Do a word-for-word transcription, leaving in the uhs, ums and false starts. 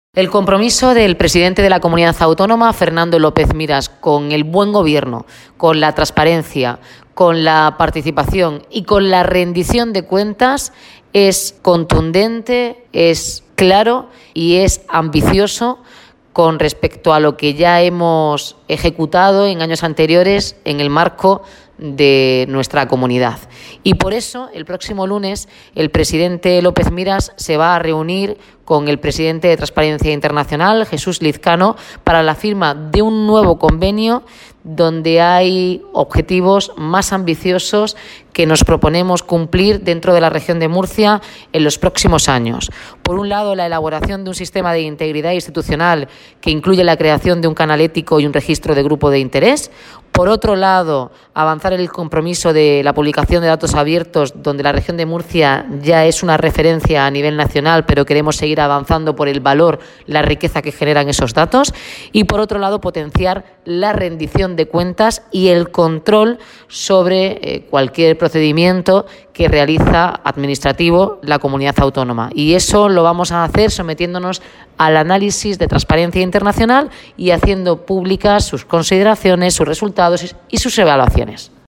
El compromiso del presidente de la Comunidad Autónoma, Fernando López Miras, con el buen gobierno, con la transparencia, con la participación y con la rendición de cuentas es contundente, es claro y es ambicioso con respecto a lo que ya hemos ejecutado en años anteriores en el marco de nuestra comunidad. Y por eso, el próximo lunes, el presidente López Miras se va a reunir con el presidente de Transparencia Internacional, Jesús Lizcano, para la firma de un nuevo convenio donde hay objetivos más ambiciosos que nos proponemos cumplir dentro de la región de Murcia en los próximos años. Por un lado, la elaboración de un sistema de integridad institucional que incluye la creación de un canal ético y un registro de grupo de interés. Por otro lado, avanzar en el compromiso de la publicación de datos abiertos, donde la región de Murcia ya es una referencia a nivel nacional, pero queremos seguir avanzando por el valor, la riqueza que generan esos datos. Y por otro lado, potenciar la rendición de cuentas y el control sobre eh, cualquier procedimiento que realiza administrativo la comunidad autónoma. Y eso lo vamos a hacer sometiéndonos al análisis de Transparencia Internacional y haciendo públicas sus consideraciones, sus resultados y sus evaluaciones.